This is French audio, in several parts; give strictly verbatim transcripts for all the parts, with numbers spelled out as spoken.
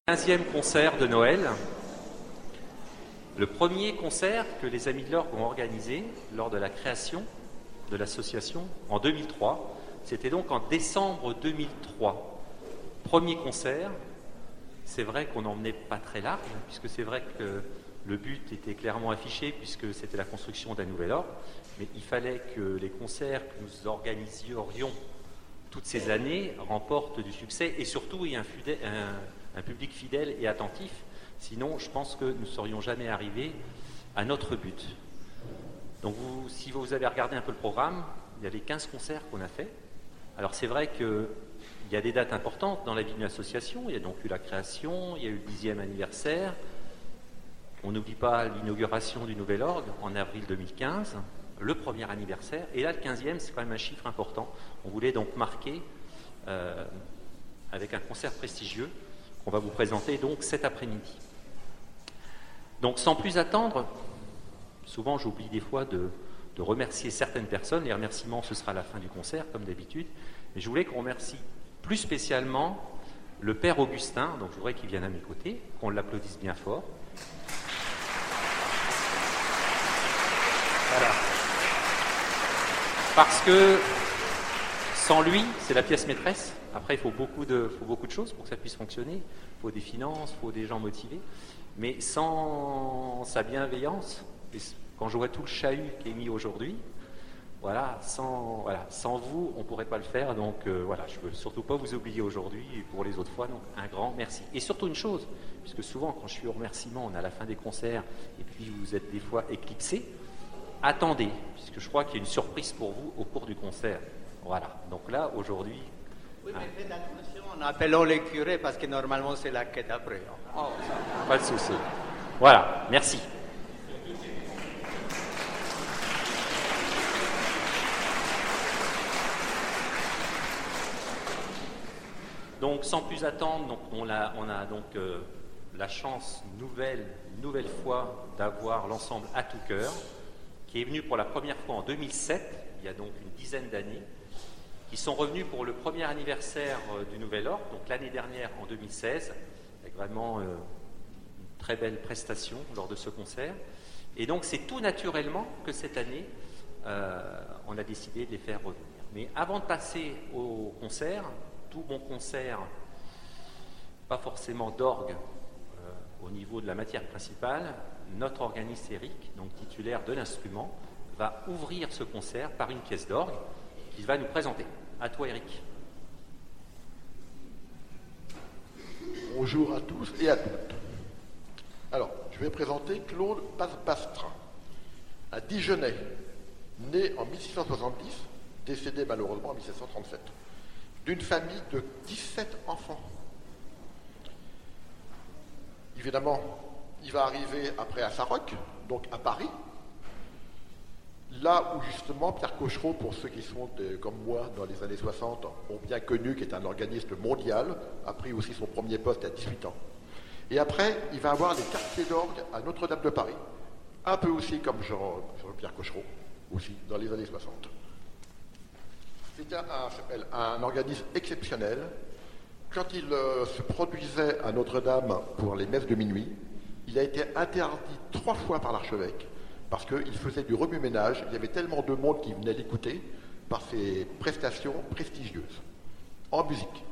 quinzième concert de Noël. Le premier concert que les Amis de l'Orgue ont organisé lors de la création de l'association en deux mille trois. C'était donc en décembre deux mille trois. Premier concert. C'est vrai qu'on n'emmenait pas très large, puisque c'est vrai que le but était clairement affiché, puisque c'était la construction d'un nouvel orgue. Mais il fallait que les concerts que nous organiserions toutes ces années remportent du succès et surtout il y ait un, fidèle, un, un public fidèle et attentif. Sinon, je pense que nous ne serions jamais arrivés à notre but. Donc, vous, si vous avez regardé un peu le programme, il y a les quinze concerts qu'on a fait. Alors, c'est vrai qu'il y a des dates importantes dans la vie d'une association. Il y a donc eu la création, il y a eu le dixième anniversaire. On n'oublie pas l'inauguration du nouvel orgue en avril deux mille quinze, le premier anniversaire. Et là, le quinzième, c'est quand même un chiffre important. On voulait donc marquer euh, avec un concert prestigieux qu'on va vous présenter donc cet après-midi. Donc, sans plus attendre, souvent j'oublie des fois de, de remercier certaines personnes. Les remerciements, ce sera à la fin du concert, comme d'habitude. Mais je voulais qu'on remercie plus spécialement le Père Augustin. Donc, je voudrais qu'il vienne à mes côtés, qu'on l'applaudisse bien fort. Voilà. Parce que sans lui, c'est la pièce maîtresse. Après, il faut beaucoup de, faut beaucoup de choses pour que ça puisse fonctionner. Il faut des finances, il faut des gens motivés. Mais sans sa bienveillance, quand je vois tout le chahut qui est mis aujourd'hui, voilà, sans, voilà, sans vous, on ne pourrait pas le faire. Donc euh, voilà, je ne veux surtout pas vous oublier aujourd'hui et pour les autres fois. Donc un grand merci. Et surtout une chose, puisque souvent quand je suis au remerciement, on est à la fin des concerts et puis vous êtes des fois éclipsés. Attendez, puisque je crois qu'il y a une surprise pour vous au cours du concert. Voilà, donc là, aujourd'hui... Oui, mais faites attention en appelant les curés, parce que normalement, c'est la quête après. Oh, pas de souci. Voilà, merci. Donc, sans plus attendre, donc, on, a, on a donc euh, la chance, nouvelle, nouvelle fois, d'avoir l'ensemble À Tout Cœur, qui est venu pour la première fois en deux mille sept, il y a donc une dizaine d'années, qui sont revenus pour le premier anniversaire euh, du Nouvel Orgue, donc l'année dernière en deux mille seize, avec vraiment euh, une très belle prestation lors de ce concert. Et donc c'est tout naturellement que cette année, euh, on a décidé de les faire revenir. Mais avant de passer au concert, tout bon concert, pas forcément d'orgue euh, au niveau de la matière principale, notre organiste Eric, donc titulaire de l'instrument, va ouvrir ce concert par une pièce d'orgue qu'il va nous présenter. À toi, Eric. Bonjour à tous et à toutes. Alors, je vais présenter Claude Pasbastrin, un Dijonais, né en mille six cent soixante-dix, décédé malheureusement en mille sept cent trente-sept, d'une famille de dix-sept enfants. Évidemment, il va arriver après à Sarroc, donc à Paris, là où justement Pierre Cochereau, pour ceux qui sont de, comme moi dans les années soixante, ont bien connu, qui est un organisme mondial, a pris aussi son premier poste à dix-huit ans. Et après, il va avoir les quartiers d'orgue à Notre-Dame de Paris, un peu aussi comme Jean, Jean-Pierre Cochereau, aussi dans les années soixante. C'était un, un organisme exceptionnel. Quand il euh, se produisait à Notre-Dame pour les messes de minuit, il a été interdit trois fois par l'archevêque parce qu'il faisait du remue-ménage. Il y avait tellement de monde qui venait l'écouter par ses prestations prestigieuses en musique.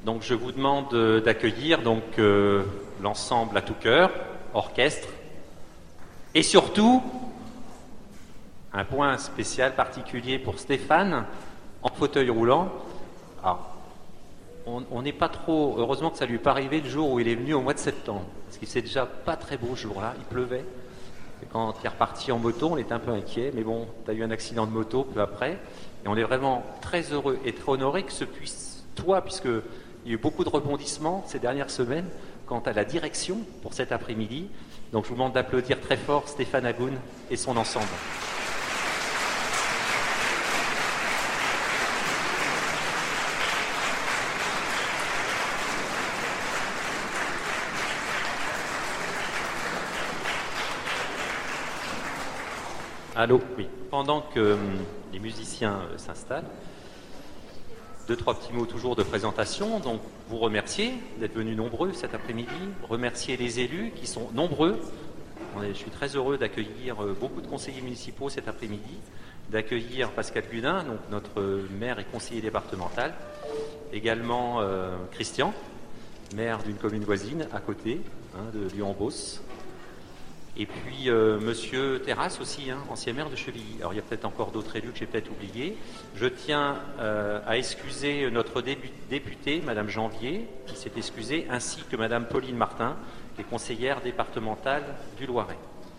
Donc je vous demande euh, d'accueillir donc euh, l'ensemble à tout cœur, orchestre, et surtout un point spécial particulier pour Stéphane en fauteuil roulant. Alors, on n'est pas trop, heureusement que ça lui est pas arrivé le jour où il est venu au mois de septembre, parce qu'il s'est déjà pas très beau ce jour-là, il pleuvait. Et quand il est reparti en moto, on était un peu inquiet, mais bon, tu as eu un accident de moto peu après, et on est vraiment très heureux et très honoré que ce puisse, toi, puisque il y a eu beaucoup de rebondissements ces dernières semaines quant à la direction pour cet après-midi. Donc je vous demande d'applaudir très fort Stéphane Agoun et son ensemble. Allô, oui. Pendant que hum, les musiciens euh, s'installent, deux, trois petits mots toujours de présentation. Donc, vous remercier d'être venus nombreux cet après-midi. Remercier les élus qui sont nombreux. On est, je suis très heureux d'accueillir euh, beaucoup de conseillers municipaux cet après-midi. D'accueillir Pascal Gudin, donc notre maire et conseiller départemental. Également euh, Christian, maire d'une commune voisine à côté, hein, de Lyon-en-Beauce. Et puis euh, Monsieur Terrasse aussi, hein, ancien maire de Chevilly. Alors il y a peut-être encore d'autres élus que j'ai peut-être oubliés. Je tiens euh, à excuser notre députée, Madame Janvier, qui s'est excusée, ainsi que Madame Pauline Martin, qui est conseillère départementale du Loiret.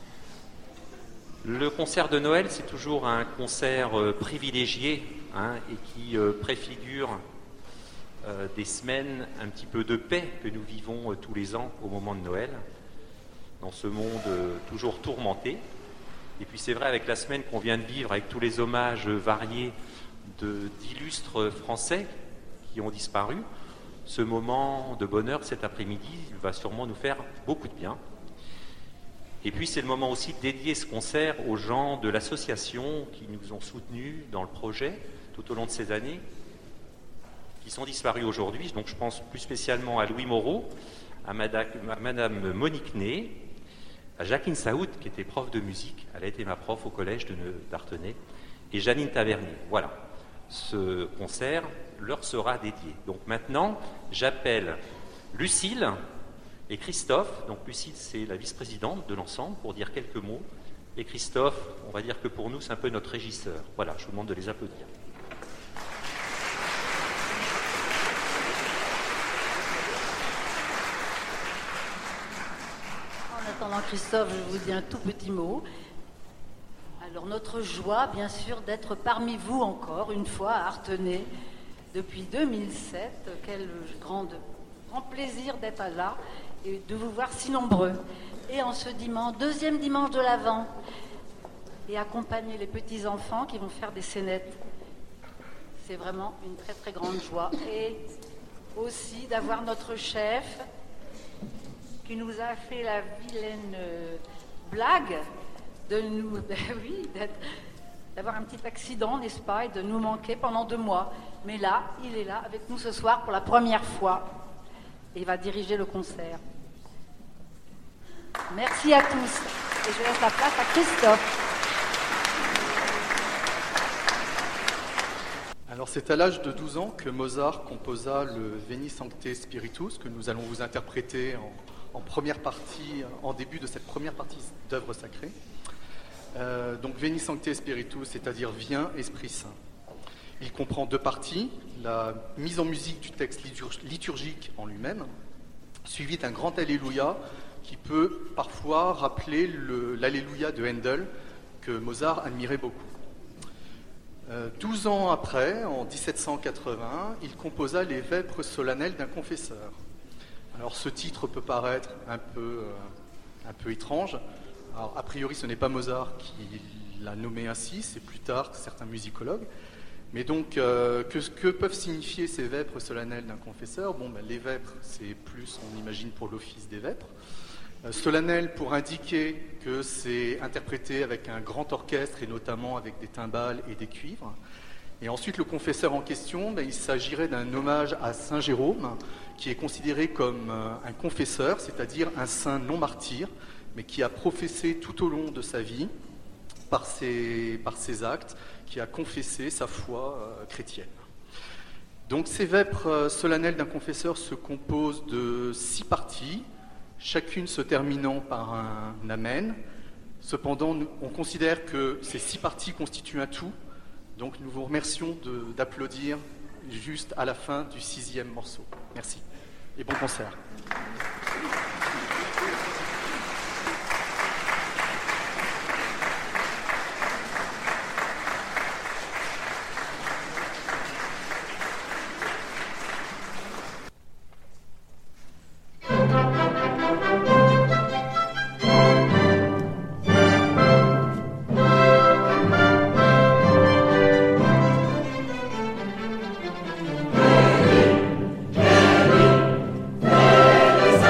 Le concert de Noël, c'est toujours un concert euh, privilégié, hein, et qui euh, préfigure euh, des semaines un petit peu de paix que nous vivons euh, tous les ans au moment de Noël, dans ce monde euh, toujours tourmenté. Et puis c'est vrai, avec la semaine qu'on vient de vivre, avec tous les hommages variés de, d'illustres Français qui ont disparu, ce moment de bonheur cet après-midi va sûrement nous faire beaucoup de bien. Et puis c'est le moment aussi de dédier ce concert aux gens de l'association qui nous ont soutenus dans le projet tout au long de ces années, qui sont disparus aujourd'hui. Donc je pense plus spécialement à Louis Moreau, à Madame, à Madame Monique Ney, à Jacqueline Saoud, qui était prof de musique, elle a été ma prof au collège de d'Artenay, et Janine Tavernier. Voilà, ce concert leur sera dédié. Donc maintenant, j'appelle Lucille et Christophe. Donc Lucille, c'est la vice-présidente de l'ensemble, pour dire quelques mots. Et Christophe, on va dire que pour nous, c'est un peu notre régisseur. Voilà, je vous demande de les applaudir. En attendant Christophe, je vous dis un tout petit mot. Alors notre joie, bien sûr, d'être parmi vous encore une fois à Artenay depuis deux mille sept. Quel grand, grand plaisir d'être là et de vous voir si nombreux. Et en ce dimanche, deuxième dimanche de l'Avent, et accompagner les petits-enfants qui vont faire des scénettes. C'est vraiment une très très grande joie. Et aussi d'avoir notre chef qui nous a fait la vilaine euh, blague de nous, ben oui, d'avoir un petit accident, n'est-ce pas, et de nous manquer pendant deux mois. Mais là, il est là avec nous ce soir pour la première fois et il va diriger le concert. Merci à tous et je laisse la place à Christophe. Alors c'est à l'âge de douze ans que Mozart composa le Veni Sancte Spiritus que nous allons vous interpréter en en première partie, en début de cette première partie d'œuvre sacrée. Euh, donc Veni Sancte Spiritus, c'est-à-dire Viens Esprit Saint. Il comprend deux parties, la mise en musique du texte liturgique en lui-même, suivi d'un grand Alléluia qui peut parfois rappeler le, l'Alléluia de Handel que Mozart admirait beaucoup. Euh, douze ans après, en dix-sept cent quatre-vingts, il composa les Vêpres solennelles d'un confesseur. Alors ce titre peut paraître un peu, euh, un peu étrange. Alors, a priori, ce n'est pas Mozart qui l'a nommé ainsi, c'est plus tard certains musicologues. Mais donc, euh, que, que peuvent signifier ces vêpres solennelles d'un confesseur? Bon, ben, les vêpres, c'est plus, on imagine, pour l'office des vêpres. Euh, solennel pour indiquer que c'est interprété avec un grand orchestre et notamment avec des timbales et des cuivres. Et ensuite, le confesseur en question, ben, il s'agirait d'un hommage à Saint Jérôme, qui est considéré comme un confesseur, c'est-à-dire un saint non martyr, mais qui a professé tout au long de sa vie, par ses, par ses actes, qui a confessé sa foi euh, chrétienne. Donc ces vêpres solennelles d'un confesseur se composent de six parties, chacune se terminant par un amen. Cependant, nous, on considère que ces six parties constituent un tout, donc nous vous remercions de, d'applaudir juste à la fin du sixième morceau. Merci et bon concert. There is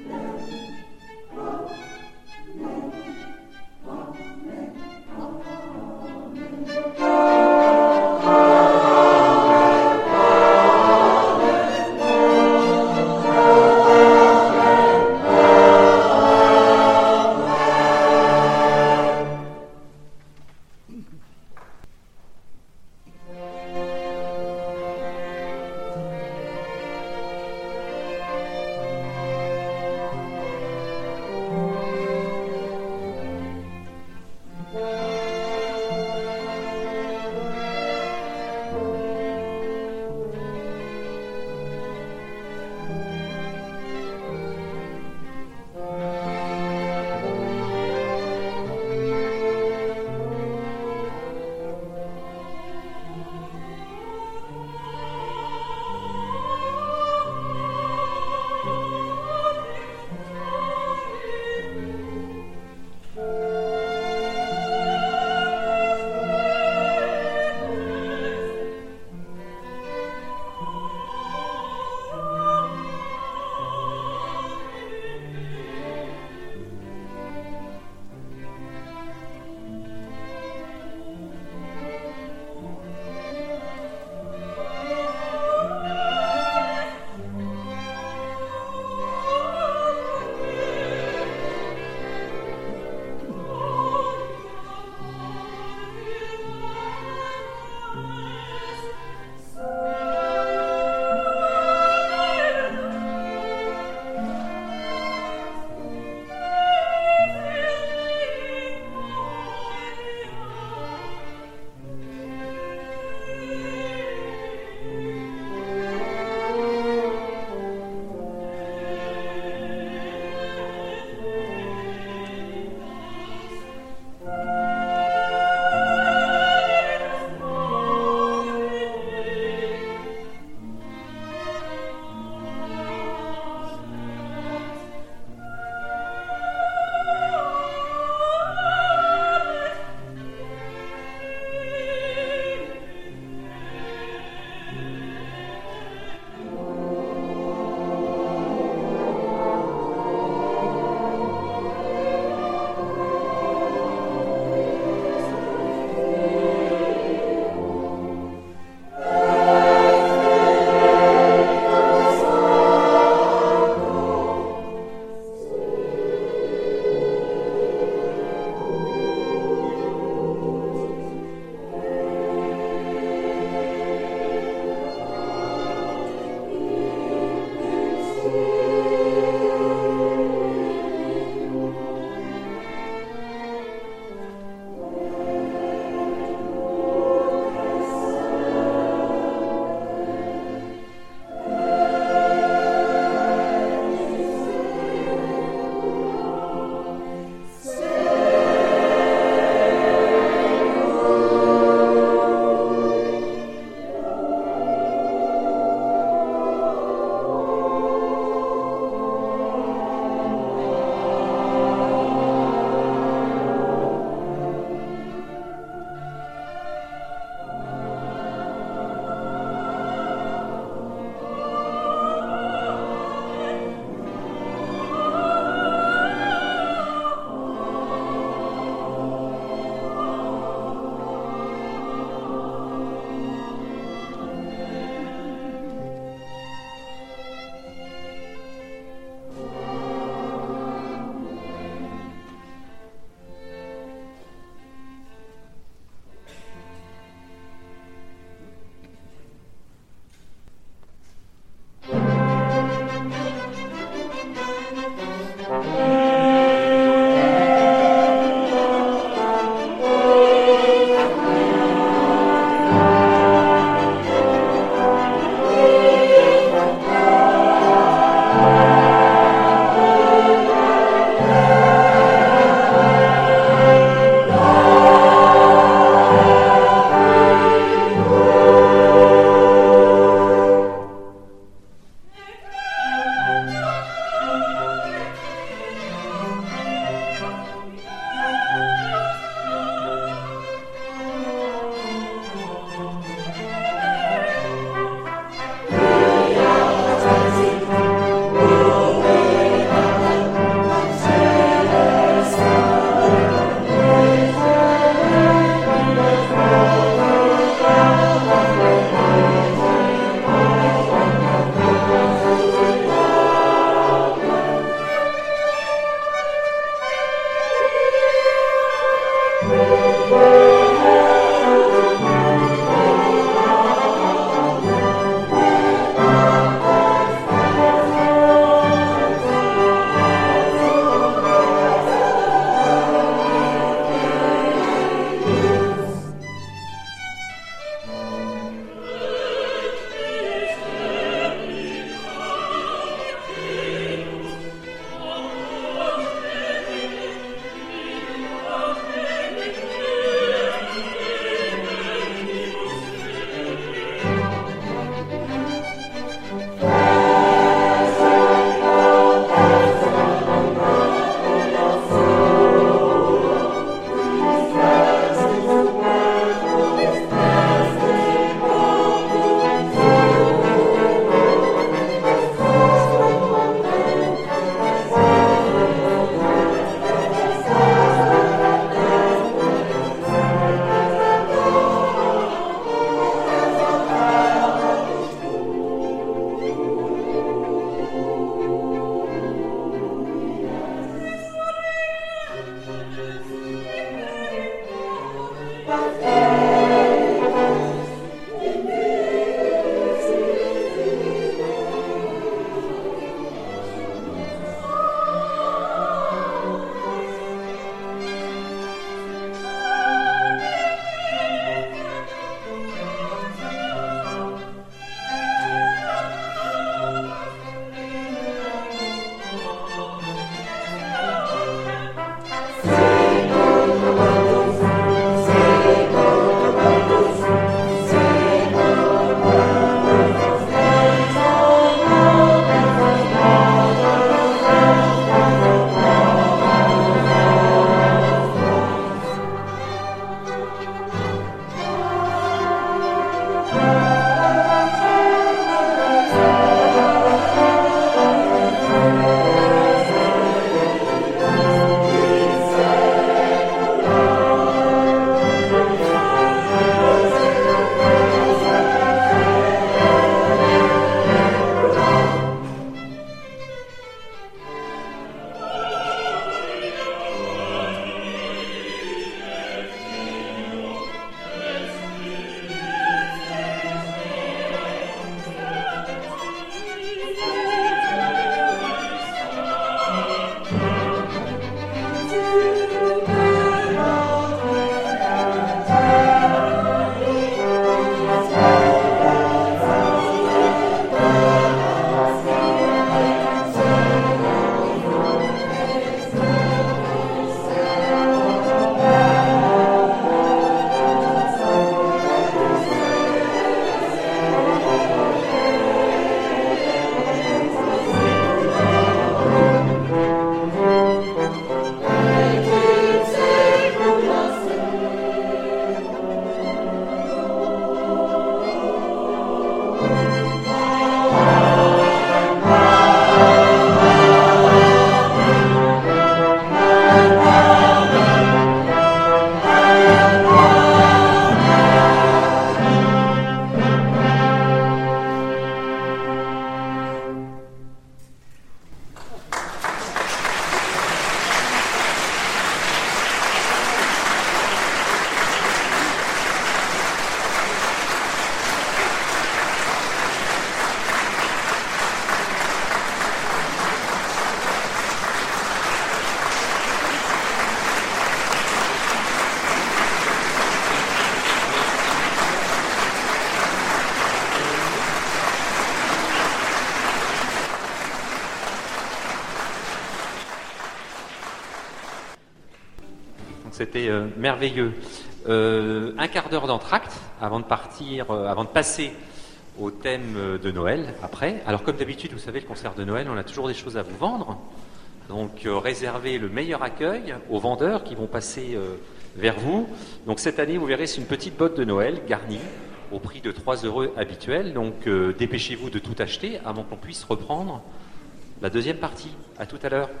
c'était euh, merveilleux. Euh, un quart d'heure d'entracte avant de partir, euh, avant de passer au thème de Noël après. Alors comme d'habitude, vous savez, le concert de Noël, on a toujours des choses à vous vendre. Donc euh, réservez le meilleur accueil aux vendeurs qui vont passer euh, vers vous. Donc cette année, vous verrez, c'est une petite botte de Noël garnie au prix de trois euros habituels. Donc euh, dépêchez-vous de tout acheter avant qu'on puisse reprendre la deuxième partie. À tout à l'heure.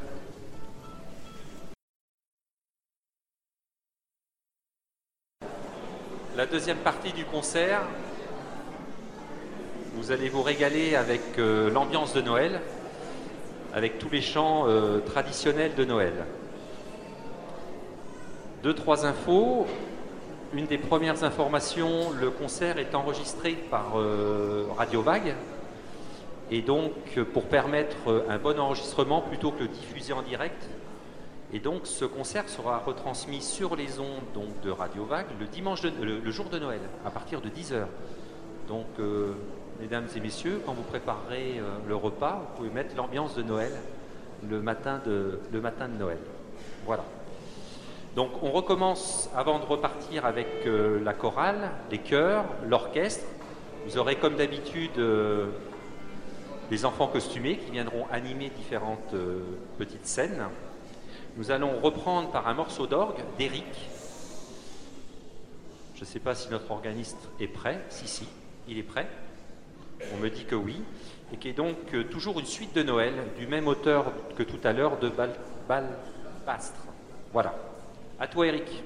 La deuxième partie du concert, vous allez vous régaler avec euh, l'ambiance de Noël, avec tous les chants euh, traditionnels de Noël. Deux, trois infos. Une des premières informations, le concert est enregistré par euh, Radio Vague. Et donc, pour permettre un bon enregistrement plutôt que le diffuser en direct. Et donc, ce concert sera retransmis sur les ondes donc, de Radio Vague le, dimanche de, le, le jour de Noël, à partir de dix heures. Donc, euh, mesdames et messieurs, quand vous préparerez euh, le repas, vous pouvez mettre l'ambiance de Noël le matin de, le matin de Noël. Voilà. Donc, on recommence avant de repartir avec euh, la chorale, les chœurs, l'orchestre. Vous aurez, comme d'habitude, euh, des enfants costumés qui viendront animer différentes euh, petites scènes. Nous allons reprendre par un morceau d'orgue d'Éric. Je ne sais pas si notre organiste est prêt. Si, si, il est prêt. On me dit que oui. Et qui est donc euh, toujours une suite de Noël, du même auteur que tout à l'heure, de Bal, Balbastre. Voilà. À toi, Éric.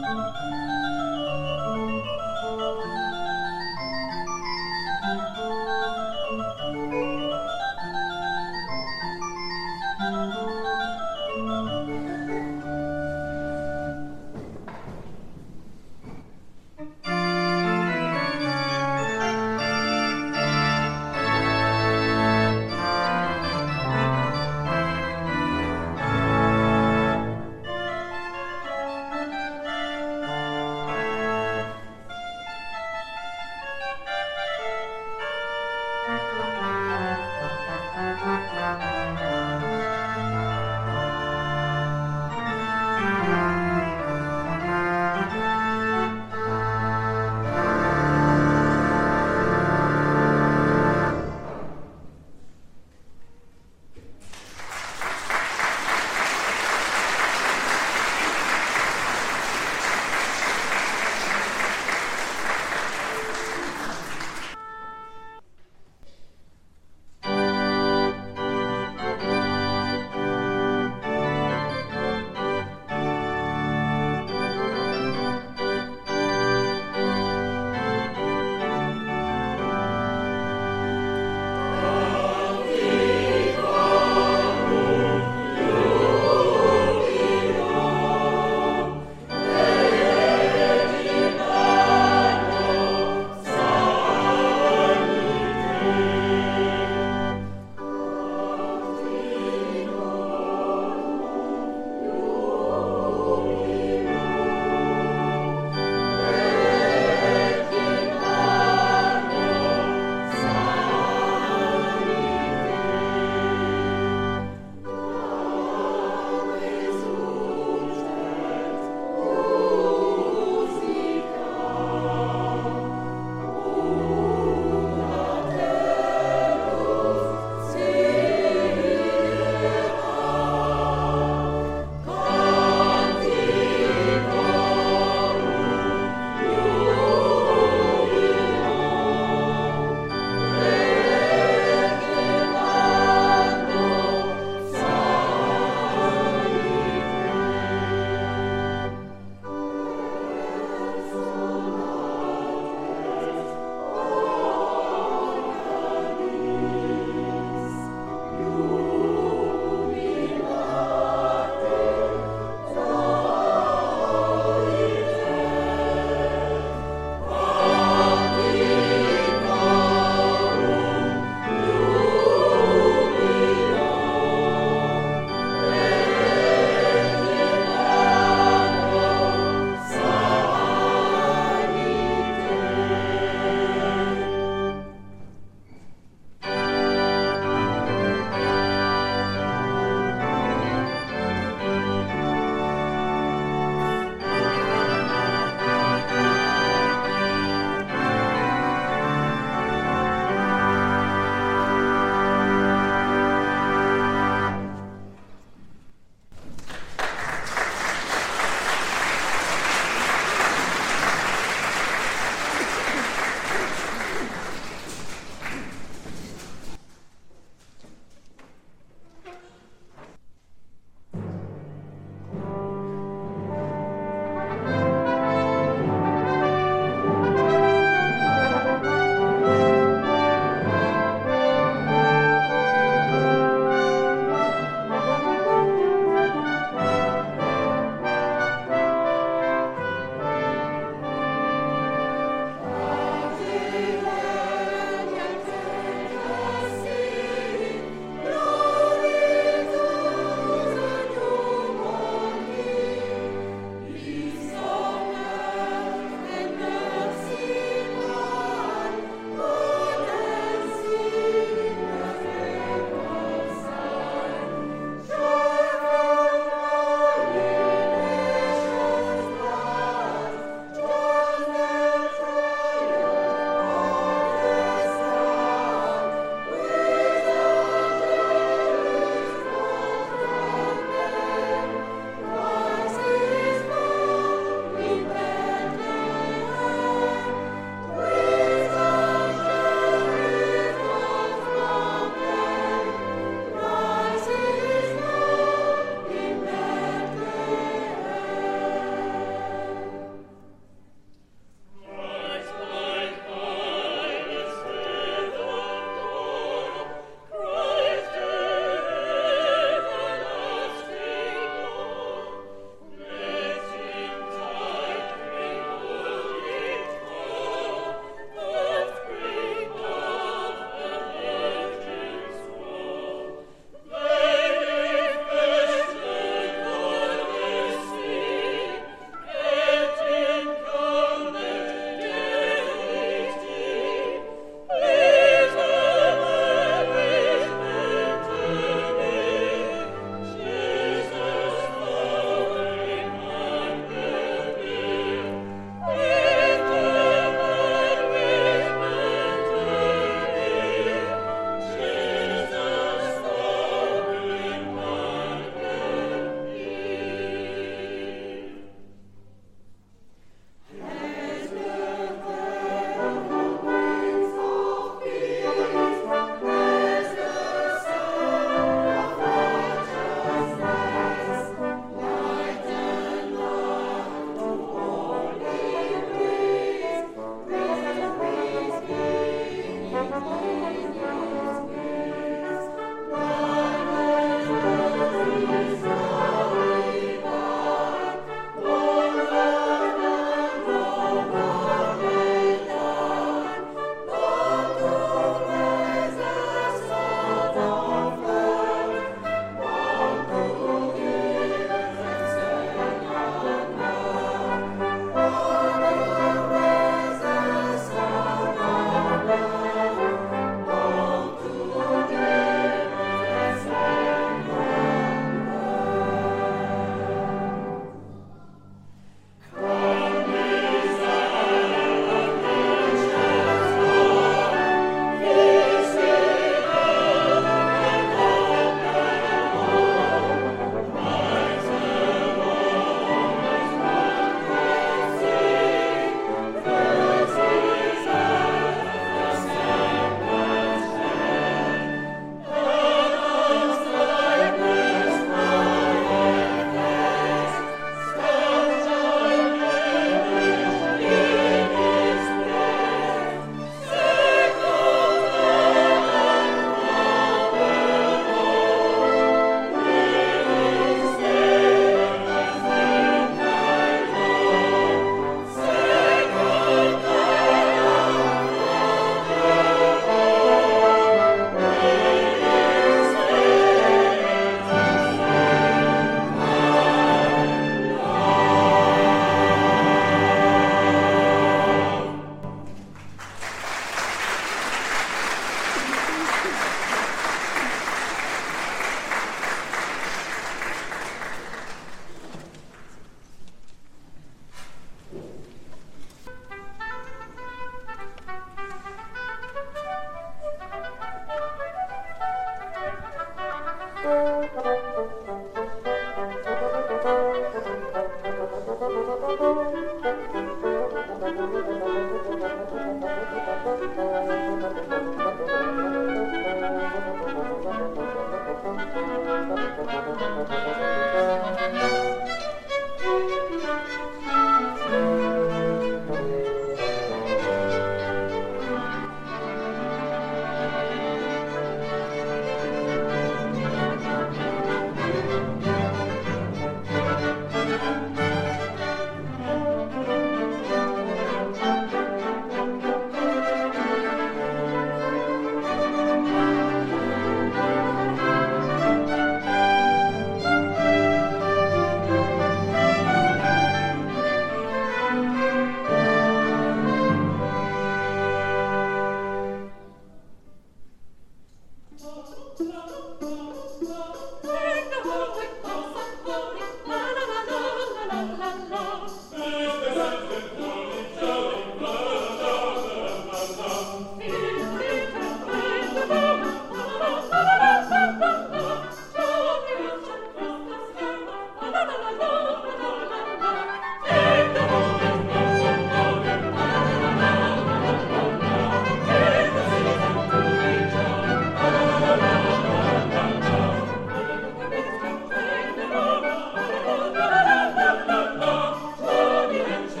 Thank you.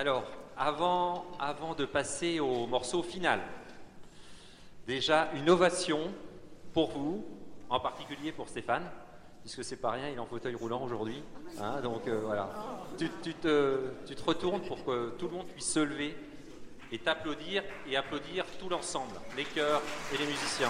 Alors, avant, avant de passer au morceau final, déjà une ovation pour vous, en particulier pour Stéphane, puisque c'est pas rien, il est en fauteuil roulant aujourd'hui. Hein, donc euh, voilà, tu, tu, te, tu te retournes pour que tout le monde puisse se lever et t'applaudir et applaudir tout l'ensemble, les chœurs et les musiciens.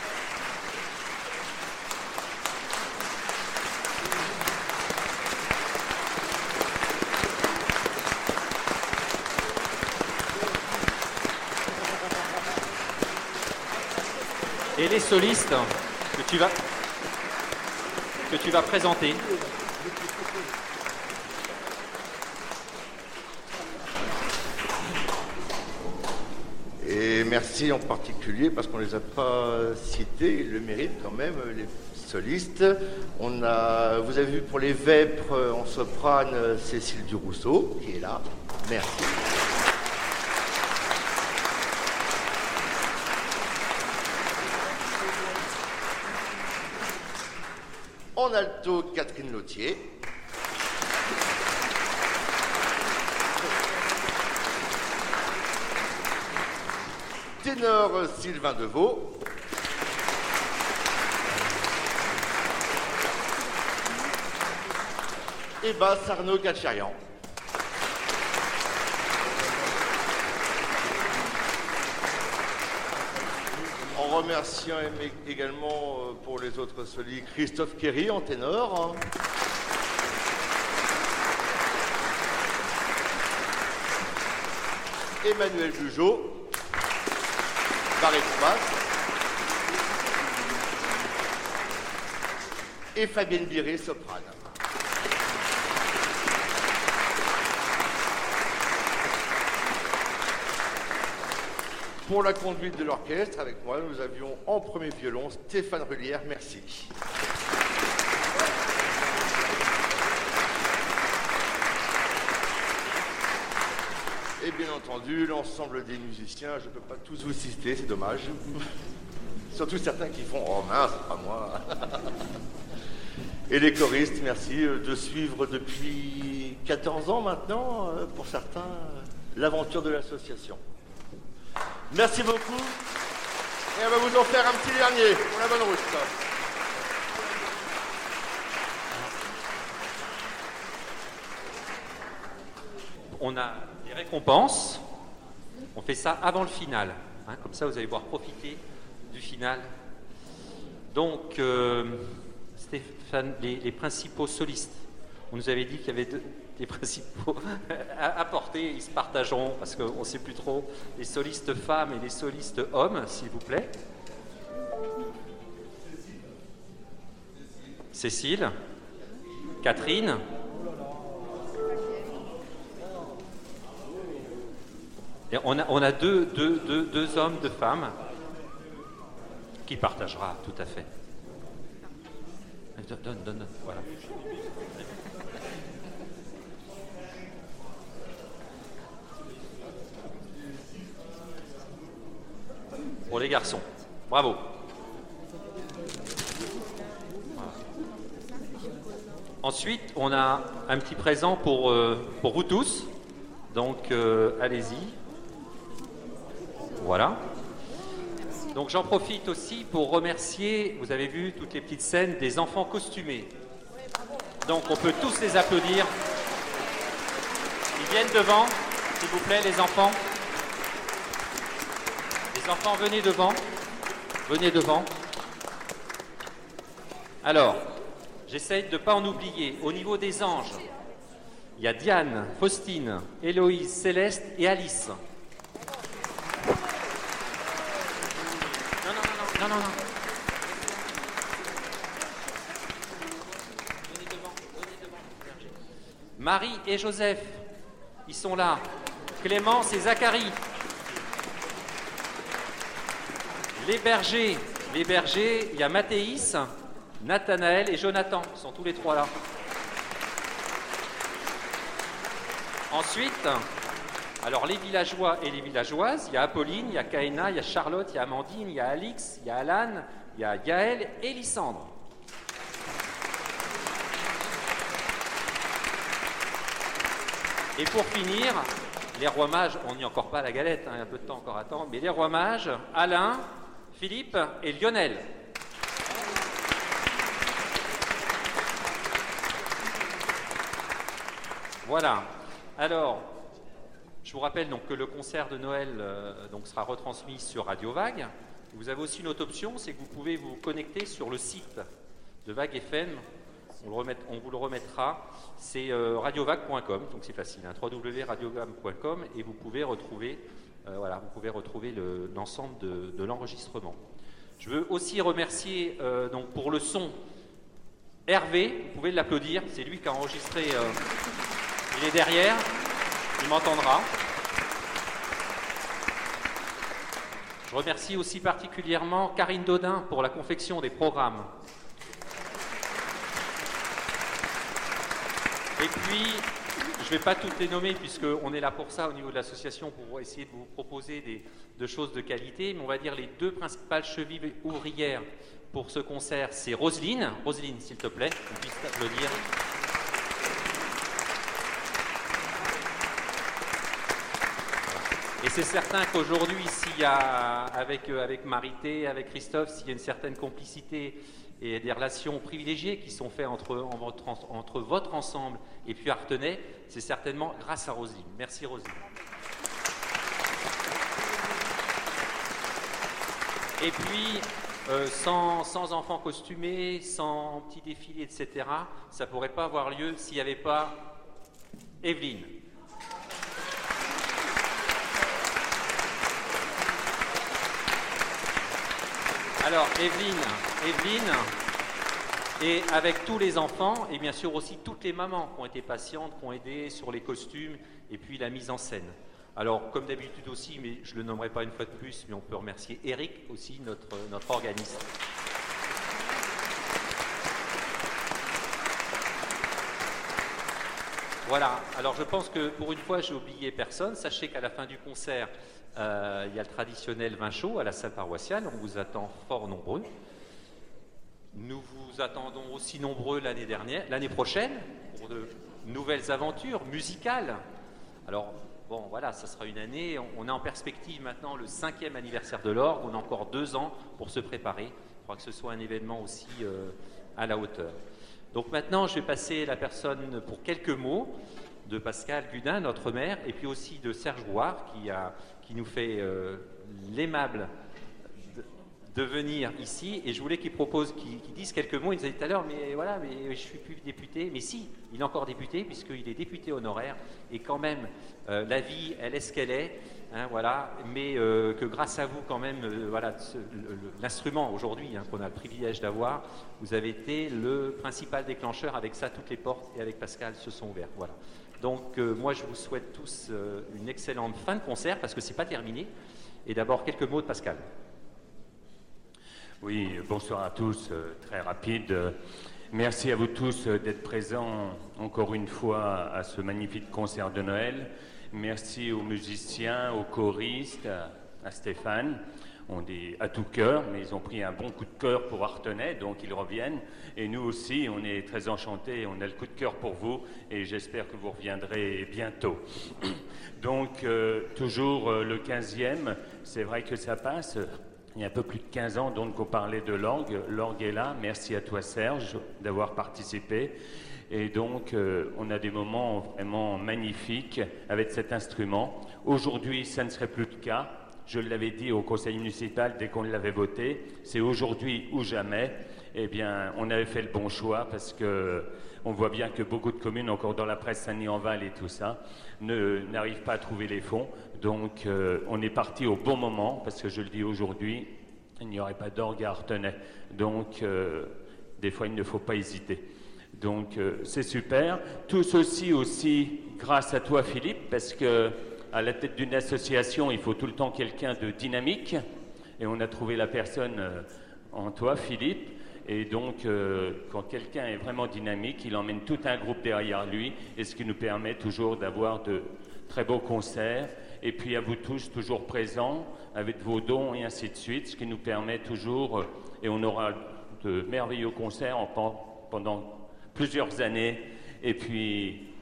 Et les solistes que tu vas, que tu vas présenter. Et merci en particulier parce qu'on ne les a pas cités, ils le méritent quand même, les solistes. On a, vous avez vu pour les Vêpres en soprane, Cécile Durousseau qui est là. Merci. En alto, Catherine Lautier. Ténor, Sylvain Deveau. Et basse, Arnaud Gatcharian. En remerciant également pour les autres solistes Christophe Kerry en ténor. Emmanuel Bugeaud, baryton basse. Et Fabienne Biré, soprane. Pour la conduite de l'orchestre, avec moi, nous avions en premier violon Stéphane Rullière, merci. Et bien entendu, l'ensemble des musiciens, je ne peux pas tous vous citer, c'est dommage. Surtout certains qui font « Oh mince, c'est pas moi !» Et les choristes, merci de suivre depuis quatorze ans maintenant, pour certains, l'aventure de l'association. Merci beaucoup. Et on va vous en faire un petit dernier pour la bonne route. On a des récompenses. On fait ça avant le final. Hein, comme ça, vous allez pouvoir profiter du final. Donc, euh, Stéphane, les, les principaux solistes. On nous avait dit qu'il y avait deux, des principaux à apporter, ils se partageront, parce qu'on ne sait plus trop, les solistes femmes et les solistes hommes, s'il vous plaît. Cécile, Catherine, et on a, on a deux, deux, deux, deux hommes, deux femmes, qui partagera, tout à fait. Donne, donne, donne, voilà. Pour les garçons. Bravo. Voilà. Ensuite, on a un petit présent pour, euh, pour vous tous. Donc, euh, allez-y. Voilà. Donc, j'en profite aussi pour remercier, vous avez vu toutes les petites scènes des enfants costumés. Donc, on peut tous les applaudir. Ils viennent devant, s'il vous plaît, les enfants. Les enfants, venez devant. Venez devant. Alors, j'essaye de ne pas en oublier. Au niveau des anges, il y a Diane, Faustine, Héloïse, Céleste et Alice. Non, non, non, non, non, non. Venez devant, venez devant. Marie et Joseph, ils sont là. Clémence et Zacharie. Les bergers, les bergers, il y a Mathéis, Nathanaël et Jonathan, ils sont tous les trois là. Ensuite, alors les villageois et les villageoises, il y a Apolline, il y a Kaena, il y a Charlotte, il y a Amandine, il y a Alix, il y a Alan, il y a Gaël et Lysandre. Et pour finir, les rois mages, on n'y est encore pas à la galette, hein, il y a un peu de temps encore à attendre, mais les rois mages, Alain, Philippe et Lionel. Voilà. Alors, je vous rappelle donc que le concert de Noël euh, donc sera retransmis sur Radio Vague. Vous avez aussi une autre option, c'est que vous pouvez vous connecter sur le site de Vague F M. On, le remet, on vous le remettra. C'est euh, radiovague point com, donc c'est facile, hein, w w w point radiovague point com, et vous pouvez retrouver, euh, voilà, vous pouvez retrouver le, l'ensemble de, de l'enregistrement. Je veux aussi remercier euh, donc pour le son Hervé. Vous pouvez l'applaudir. C'est lui qui a enregistré. Euh, il est derrière. Il m'entendra. Je remercie aussi particulièrement Karine Dodin pour la confection des programmes. Et puis, je ne vais pas toutes les nommer puisqu'on est là pour ça au niveau de l'association, pour essayer de vous proposer des, de choses de qualité, mais on va dire les deux principales chevilles ouvrières pour ce concert, c'est Roselyne. Roselyne, s'il te plaît, qu'on puisse t'applaudir. Et c'est certain qu'aujourd'hui, s'il y a, avec, avec Marité, avec Christophe, s'il y a une certaine complicité et des relations privilégiées qui sont faites entre, en votre, entre votre ensemble et puis Artenay, c'est certainement grâce à Roselyne. Merci Roselyne. Et puis, euh, sans, sans enfants costumés, sans petits défilés, et cetera, ça ne pourrait pas avoir lieu s'il n'y avait pas Evelyne. Alors, Evelyne, Evelyne, et avec tous les enfants, et bien sûr aussi toutes les mamans qui ont été patientes, qui ont aidé sur les costumes, et puis la mise en scène. Alors, comme d'habitude aussi, mais je ne le nommerai pas une fois de plus, mais on peut remercier Eric aussi, notre, notre organiste. Voilà, alors je pense que pour une fois, j'ai oublié personne. Sachez qu'à la fin du concert, euh, il y a le traditionnel vin chaud à la salle paroissiale. On vous attend fort nombreux. Nous vous attendons aussi nombreux l'année dernière, l'année prochaine, pour de nouvelles aventures musicales. Alors, bon, voilà, ça sera une année. On a en perspective maintenant le cinquième anniversaire de l'orgue. On a encore deux ans pour se préparer. Je crois que ce soit un événement aussi euh, à la hauteur. Donc maintenant, je vais passer la personne pour quelques mots de Pascal Gudin, notre maire, et puis aussi de Serge Rouard, qui, a, qui nous fait euh, l'aimable de, de venir ici. Et je voulais qu'il propose, qu'il, qu'il dise quelques mots. Il disait tout à l'heure, mais voilà, mais je ne suis plus député. Mais si, il est encore député, puisqu'il est député honoraire. Et quand même, euh, la vie, elle est ce qu'elle est. Hein, voilà, mais euh, que grâce à vous quand même, euh, voilà, ce, le, le, l'instrument aujourd'hui hein, qu'on a le privilège d'avoir, vous avez été le principal déclencheur. Avec ça, toutes les portes et avec Pascal se sont ouvertes. Voilà. Donc euh, moi, je vous souhaite tous euh, une excellente fin de concert parce que c'est pas terminé. Et d'abord quelques mots de Pascal. Oui, bonsoir à tous. Euh, très rapide. Euh, merci à vous tous euh, d'être présents encore une fois à ce magnifique concert de Noël. Merci aux musiciens, aux choristes, à, à Stéphane. On dit à tout cœur, mais ils ont pris un bon coup de cœur pour Artenay, donc ils reviennent. Et nous aussi, on est très enchantés, on a le coup de cœur pour vous, et j'espère que vous reviendrez bientôt. Donc, euh, toujours euh, le quinzième, c'est vrai que ça passe. Il y a un peu plus de quinze ans, donc, on parlait de l'orgue. L'orgue est là. Merci à toi, Serge, d'avoir participé. Et donc, euh, on a des moments vraiment magnifiques avec cet instrument. Aujourd'hui, ça ne serait plus le cas. Je l'avais dit au conseil municipal dès qu'on l'avait voté. C'est aujourd'hui ou jamais. Eh bien, on avait fait le bon choix parce que on voit bien que beaucoup de communes, encore dans la presse Saint-Denis-en-Val et tout ça, ne, n'arrivent pas à trouver les fonds. Donc, euh, on est parti au bon moment parce que je le dis aujourd'hui, il n'y aurait pas d'orgue à Artenay. Donc, euh, des fois, il ne faut pas hésiter. Donc, euh, c'est super. Tout ceci aussi grâce à toi, Philippe, parce que à la tête d'une association, il faut tout le temps quelqu'un de dynamique. Et on a trouvé la personne euh, en toi, Philippe. Et donc, euh, quand quelqu'un est vraiment dynamique, il emmène tout un groupe derrière lui, et ce qui nous permet toujours d'avoir de très beaux concerts. Et puis à vous tous, toujours présents, avec vos dons et ainsi de suite, ce qui nous permet toujours, euh, et on aura de merveilleux concerts en, pendant plusieurs années, et puis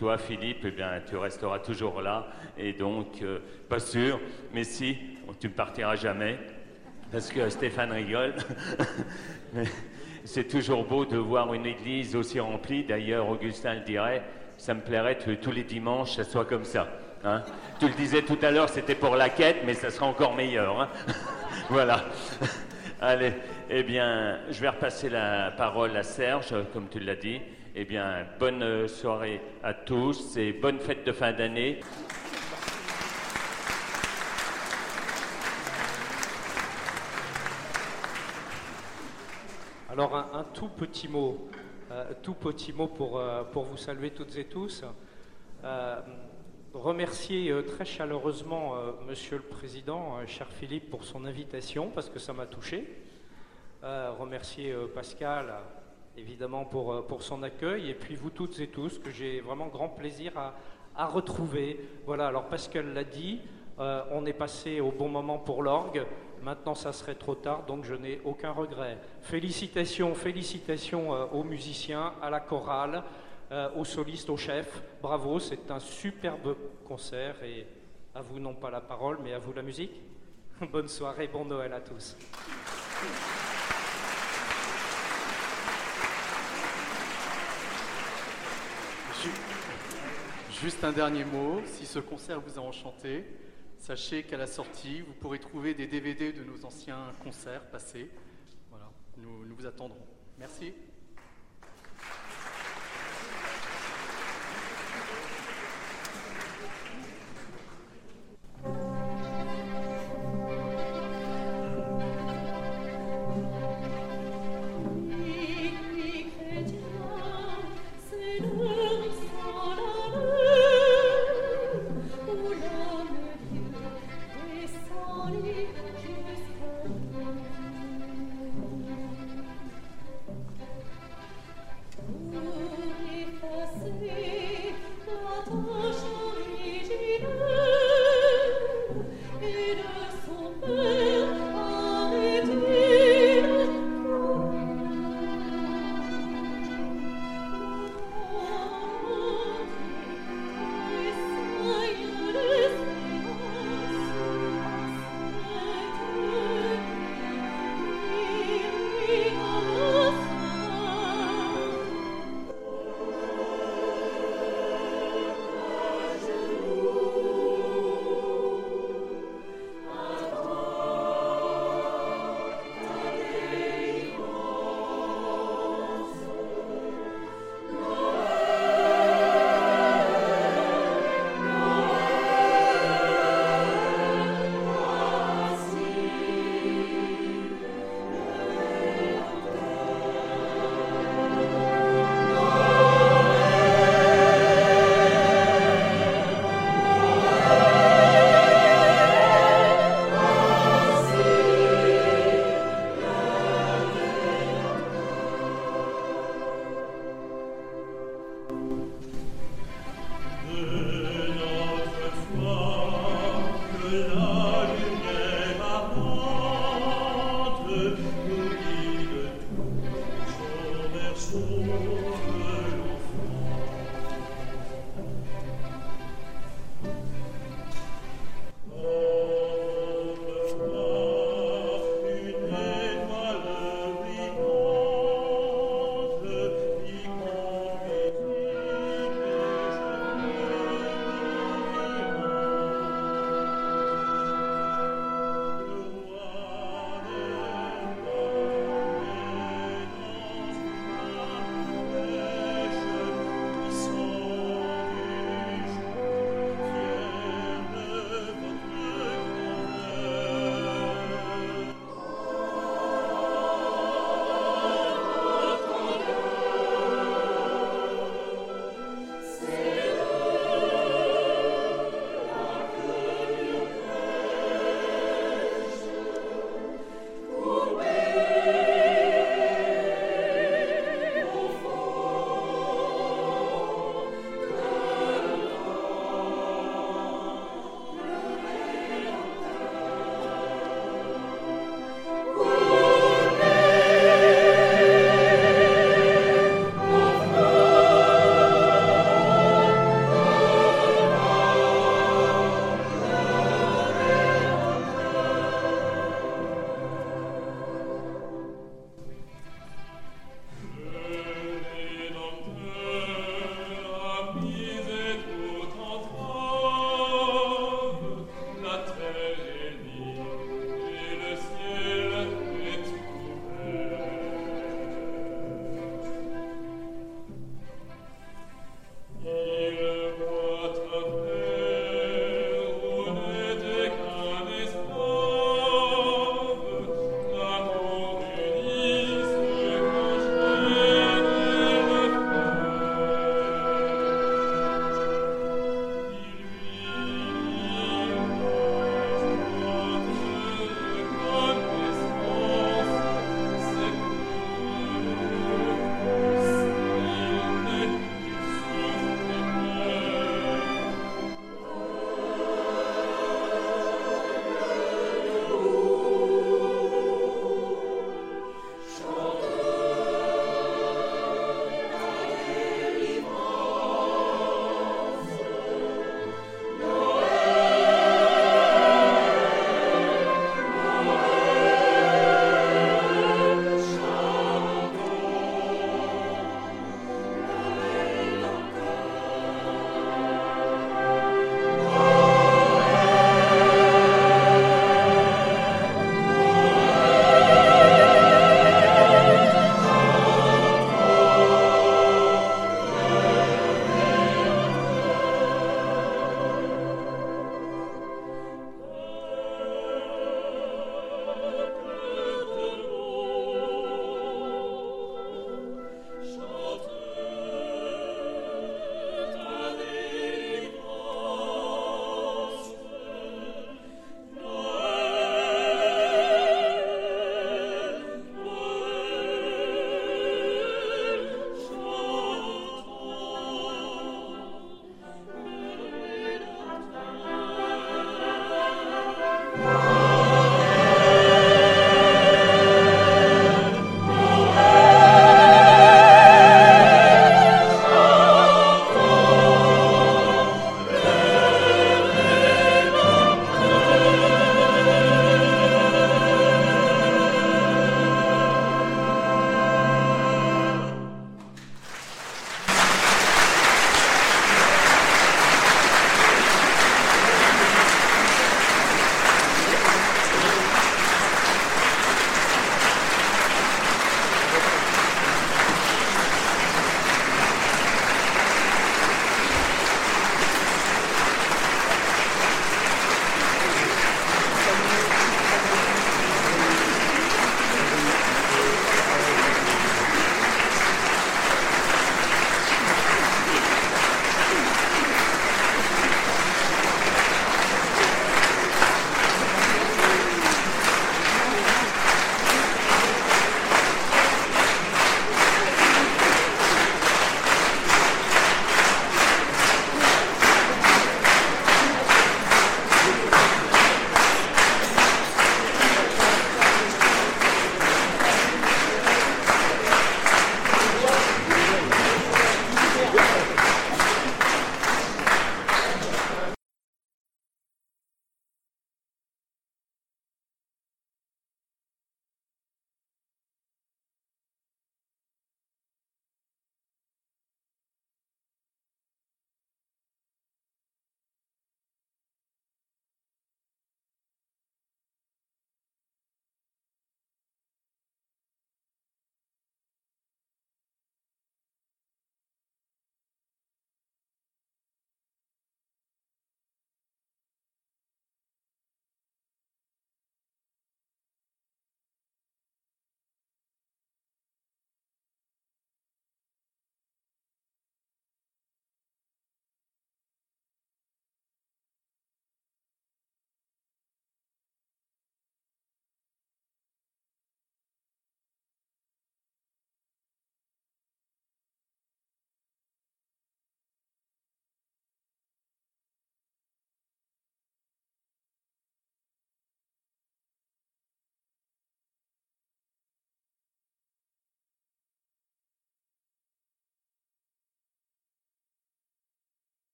toi, Philippe, eh bien, tu resteras toujours là. Et donc, euh, pas sûr, mais si, tu ne partiras jamais. Parce que Stéphane rigole. Mais c'est toujours beau de voir une église aussi remplie. D'ailleurs, Augustin le dirait, ça me plairait que tous les dimanches, ça soit comme ça. Hein, tu le disais tout à l'heure, c'était pour la quête, mais ça sera encore meilleur. Hein. Voilà. Allez, eh bien, je vais repasser la parole à Serge, comme tu l'as dit. Eh bien, bonne soirée à tous et bonne fête de fin d'année. Alors, un, un tout petit mot, euh, tout petit mot pour, euh, pour vous saluer toutes et tous. Euh, remercier euh, très chaleureusement euh, Monsieur le Président, euh, cher Philippe, pour son invitation, parce que ça m'a touché. Euh, remercier euh, Pascal, euh, évidemment, pour, euh, pour son accueil, et puis vous toutes et tous, que j'ai vraiment grand plaisir à, à retrouver. Voilà, alors Pascal l'a dit, euh, on est passé au bon moment pour l'orgue. Maintenant, ça serait trop tard, donc je n'ai aucun regret. Félicitations, félicitations euh, aux musiciens, à la chorale, euh, aux solistes, aux chefs. Bravo, c'est un superbe concert et à vous non pas la parole, mais à vous la musique. Bonne soirée, bon Noël à tous. Juste un dernier mot, si ce concert vous a enchanté, sachez qu'à la sortie, vous pourrez trouver des D V D de nos anciens concerts passés. Voilà, nous, nous vous attendrons. Merci.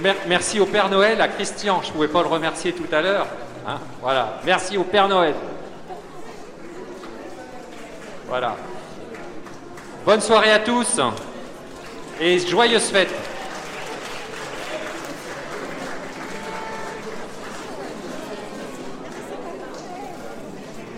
mer- merci au Père Noël, à Christian, je ne pouvais pas le remercier tout à l'heure. Hein, voilà, merci au Père Noël. Voilà. Bonne soirée à tous et joyeuses fêtes.